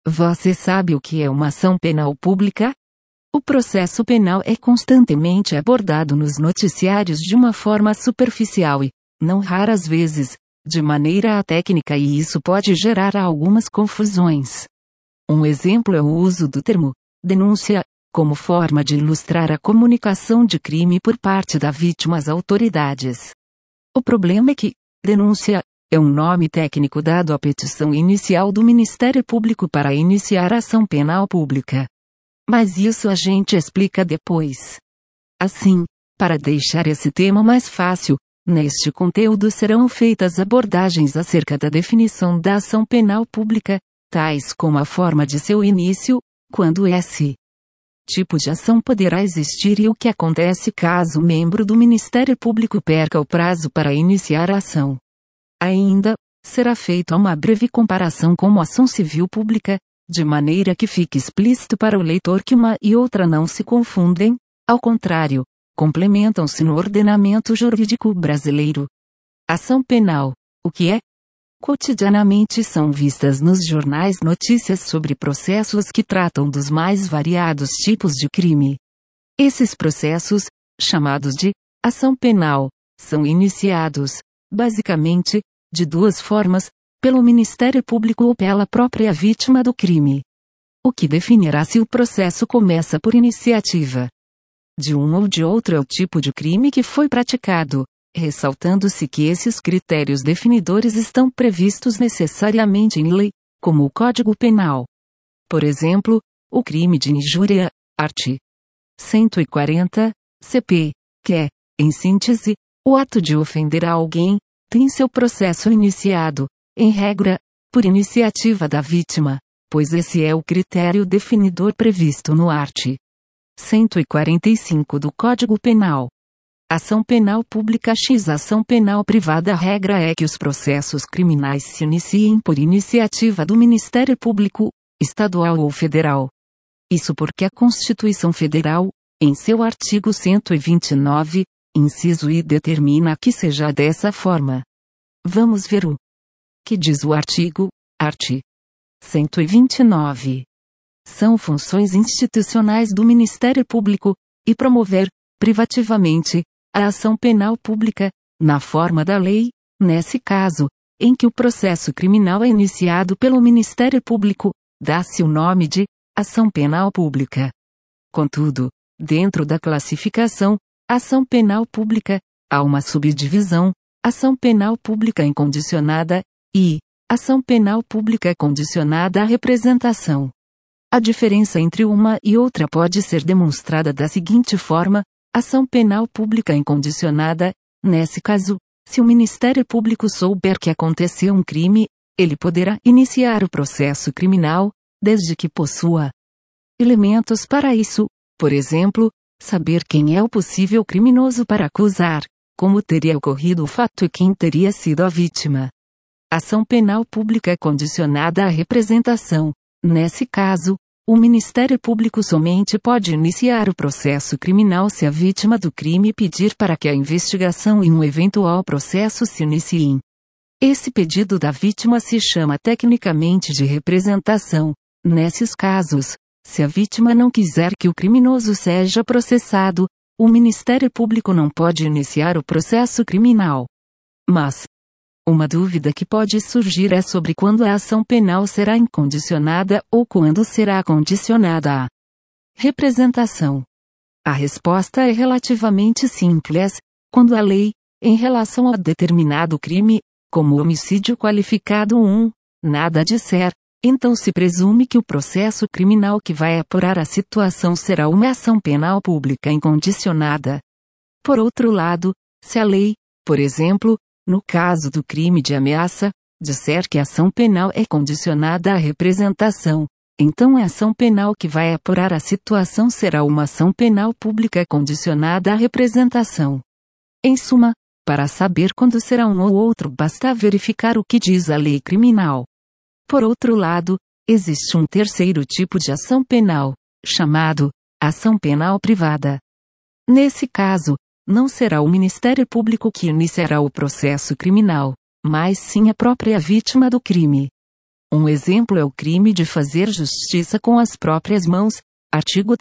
Você sabe o que é uma ação penal pública? O processo penal é constantemente abordado nos noticiários de uma forma superficial e, não raras vezes, de maneira atécnica, e isso pode gerar algumas confusões. Um exemplo é o uso do termo denúncia como forma de ilustrar a comunicação de crime por parte da vítima às autoridades. O problema é que denúncia é um nome técnico dado à petição inicial do Ministério Público para iniciar a ação penal pública. Mas isso a gente explica depois. Assim, para deixar esse tema mais fácil, neste conteúdo serão feitas abordagens acerca da definição da ação penal pública, tais como a forma de seu início, quando esse tipo de ação poderá existir e o que acontece caso o membro do Ministério Público perca o prazo para iniciar a ação. Ainda, será feita uma breve comparação com a ação civil pública, de maneira que fique explícito para o leitor que uma e outra não se confundem, ao contrário, complementam-se no ordenamento jurídico brasileiro. Ação penal, o que é? Cotidianamente são vistas nos jornais notícias sobre processos que tratam dos mais variados tipos de crime. Esses processos, chamados de ação penal, são iniciados, basicamente, de duas formas, pelo Ministério Público ou pela própria vítima do crime. O que definirá se o processo começa por iniciativa de um ou de outro é o tipo de crime que foi praticado, ressaltando-se que esses critérios definidores estão previstos necessariamente em lei, como o Código Penal. Por exemplo, o crime de injúria, art. 140, CP, que é, em síntese, o ato de ofender a alguém, tem seu processo iniciado, em regra, por iniciativa da vítima, pois esse é o critério definidor previsto no art. 145 do Código Penal. Ação penal pública x ação penal privada. A regra é que os processos criminais se iniciem por iniciativa do Ministério Público, estadual ou federal. Isso porque a Constituição Federal, em seu artigo 129, inciso I, determina que seja dessa forma. Vamos ver o que diz o artigo, art. 129. São funções institucionais do Ministério Público, e promover, privativamente, a ação penal pública, na forma da lei, nesse caso, em que o processo criminal é iniciado pelo Ministério Público, dá-se o nome de ação penal pública. Contudo, dentro da classificação, ação penal pública, há uma subdivisão, ação penal pública incondicionada, e ação penal pública condicionada à representação. A diferença entre uma e outra pode ser demonstrada da seguinte forma: ação penal pública incondicionada, nesse caso, se o Ministério Público souber que aconteceu um crime, ele poderá iniciar o processo criminal, desde que possua elementos para isso, por exemplo, saber quem é o possível criminoso para acusar, como teria ocorrido o fato e quem teria sido a vítima. Ação penal pública condicionada à representação. Nesse caso, o Ministério Público somente pode iniciar o processo criminal se a vítima do crime pedir para que a investigação e um eventual processo se iniciem. Esse pedido da vítima se chama tecnicamente de representação. Nesses casos, se a vítima não quiser que o criminoso seja processado, o Ministério Público não pode iniciar o processo criminal. Mas uma dúvida que pode surgir é sobre quando a ação penal será incondicionada ou quando será condicionada à representação. A resposta é relativamente simples: quando a lei, em relação a determinado crime, como homicídio qualificado 1, nada disser, então se presume que o processo criminal que vai apurar a situação será uma ação penal pública incondicionada. Por outro lado, se a lei, por exemplo, no caso do crime de ameaça, disser que a ação penal é condicionada à representação, então a ação penal que vai apurar a situação será uma ação penal pública condicionada à representação. Em suma, para saber quando será um ou outro basta verificar o que diz a lei criminal. Por outro lado, existe um terceiro tipo de ação penal, chamado ação penal privada. Nesse caso, não será o Ministério Público que iniciará o processo criminal, mas sim a própria vítima do crime. Um exemplo é o crime de fazer justiça com as próprias mãos, artigo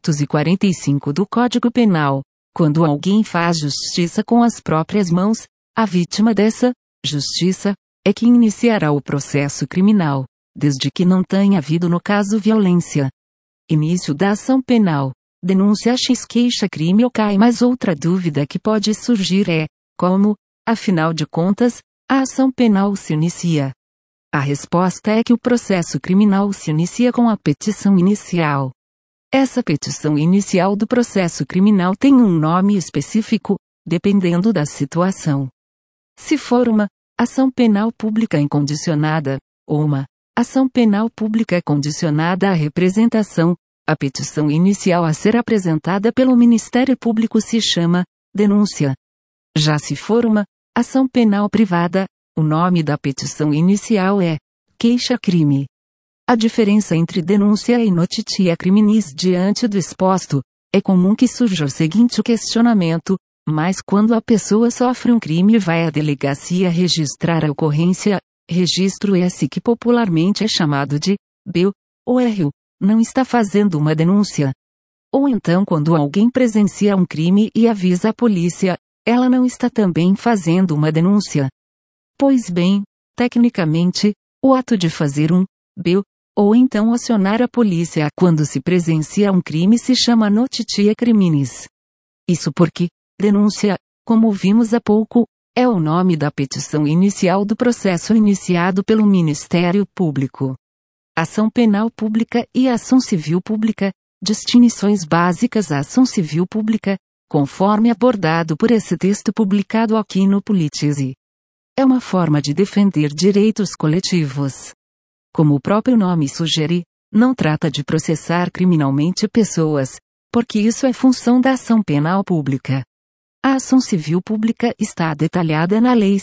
345 do Código Penal. Quando alguém faz justiça com as próprias mãos, a vítima dessa justiça é quem iniciará o processo criminal, desde que não tenha havido no caso violência. Início da ação penal. Denúncia X queixa crime ou CAI. Mas outra dúvida que pode surgir é, como, afinal de contas, a ação penal se inicia? A resposta é que o processo criminal se inicia com a petição inicial. Essa petição inicial do processo criminal tem um nome específico, dependendo da situação. Se for uma ação penal pública incondicionada, ou uma ação penal pública condicionada à representação, a petição inicial a ser apresentada pelo Ministério Público se chama denúncia. Já se for uma ação penal privada, o nome da petição inicial é queixa-crime. A diferença entre denúncia e notitia criminis diante do exposto, é comum que surja o seguinte questionamento: mas quando a pessoa sofre um crime e vai à delegacia registrar a ocorrência, registro esse que popularmente é chamado de BO ou RO, não está fazendo uma denúncia. Ou então quando alguém presencia um crime e avisa a polícia, ela não está também fazendo uma denúncia. Pois bem, tecnicamente, o ato de fazer um BO, ou então acionar a polícia quando se presencia um crime se chama notitia criminis. Isso porque denúncia, como vimos há pouco, é o nome da petição inicial do processo iniciado pelo Ministério Público. Ação penal pública e ação civil pública, distinções básicas. A ação civil pública, conforme abordado por esse texto publicado aqui no Politize, é uma forma de defender direitos coletivos. Como o próprio nome sugere, não trata de processar criminalmente pessoas, porque isso é função da ação penal pública. A ação civil pública está detalhada na Lei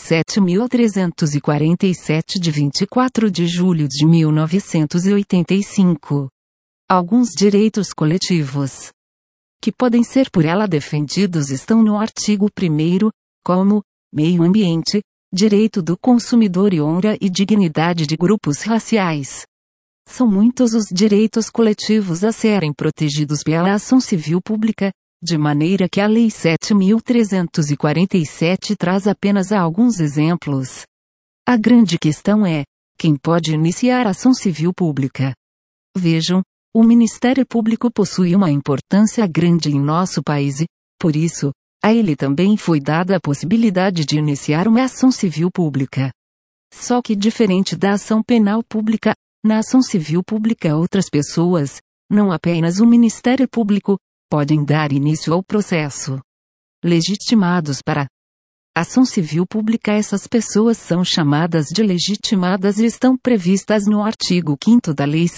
7.347 de 24 de julho de 1985. Alguns direitos coletivos que podem ser por ela defendidos estão no artigo 1º, como meio ambiente, direito do consumidor e honra e dignidade de grupos raciais. São muitos os direitos coletivos a serem protegidos pela ação civil pública, de maneira que a Lei 7.347 traz apenas alguns exemplos. A grande questão é, quem pode iniciar ação civil pública? Vejam, o Ministério Público possui uma importância grande em nosso país e, por isso, a ele também foi dada a possibilidade de iniciar uma ação civil pública. Só que diferente da ação penal pública, na ação civil pública outras pessoas, não apenas o Ministério Público, podem dar início ao processo. Legitimados para ação civil pública. Essas pessoas são chamadas de legitimadas e estão previstas no artigo 5º da Lei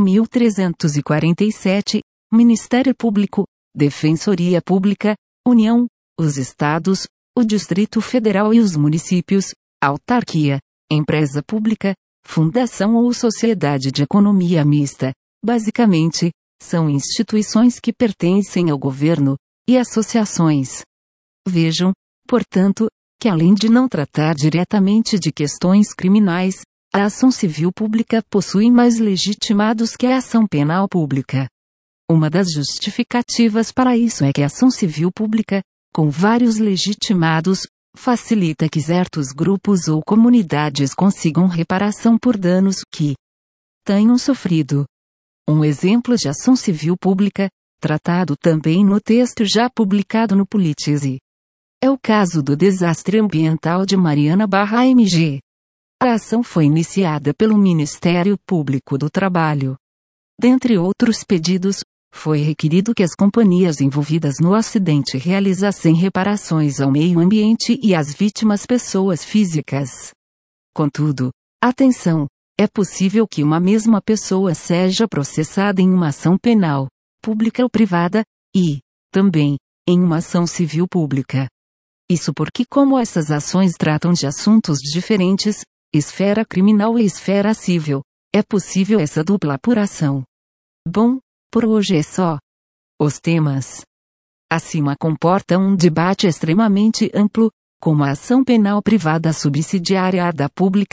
7.347, Ministério Público, Defensoria Pública, União, os Estados, o Distrito Federal e os municípios, autarquia, empresa pública, fundação ou sociedade de economia mista. Basicamente, são instituições que pertencem ao governo, e associações. Vejam, portanto, que além de não tratar diretamente de questões criminais, a ação civil pública possui mais legitimados que a ação penal pública. Uma das justificativas para isso é que a ação civil pública, com vários legitimados, facilita que certos grupos ou comunidades consigam reparação por danos que tenham sofrido. Um exemplo de ação civil pública, tratado também no texto já publicado no Politize, é o caso do desastre ambiental de Mariana/AMG. A ação foi iniciada pelo Ministério Público do Trabalho. Dentre outros pedidos, foi requerido que as companhias envolvidas no acidente realizassem reparações ao meio ambiente e às vítimas pessoas físicas. Contudo, atenção! É possível que uma mesma pessoa seja processada em uma ação penal, pública ou privada, e, também, em uma ação civil pública. Isso porque como essas ações tratam de assuntos diferentes, esfera criminal e esfera civil, é possível essa dupla apuração. Bom, por hoje é só. Os temas acima comportam um debate extremamente amplo, como a ação penal privada subsidiária à da pública,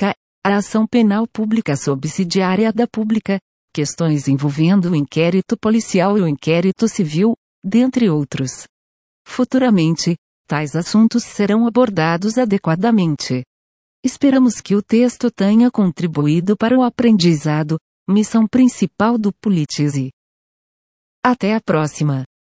a ação penal pública subsidiária da pública, questões envolvendo o inquérito policial e o inquérito civil, dentre outros. Futuramente, tais assuntos serão abordados adequadamente. Esperamos que o texto tenha contribuído para o aprendizado, missão principal do Politize. Até a próxima!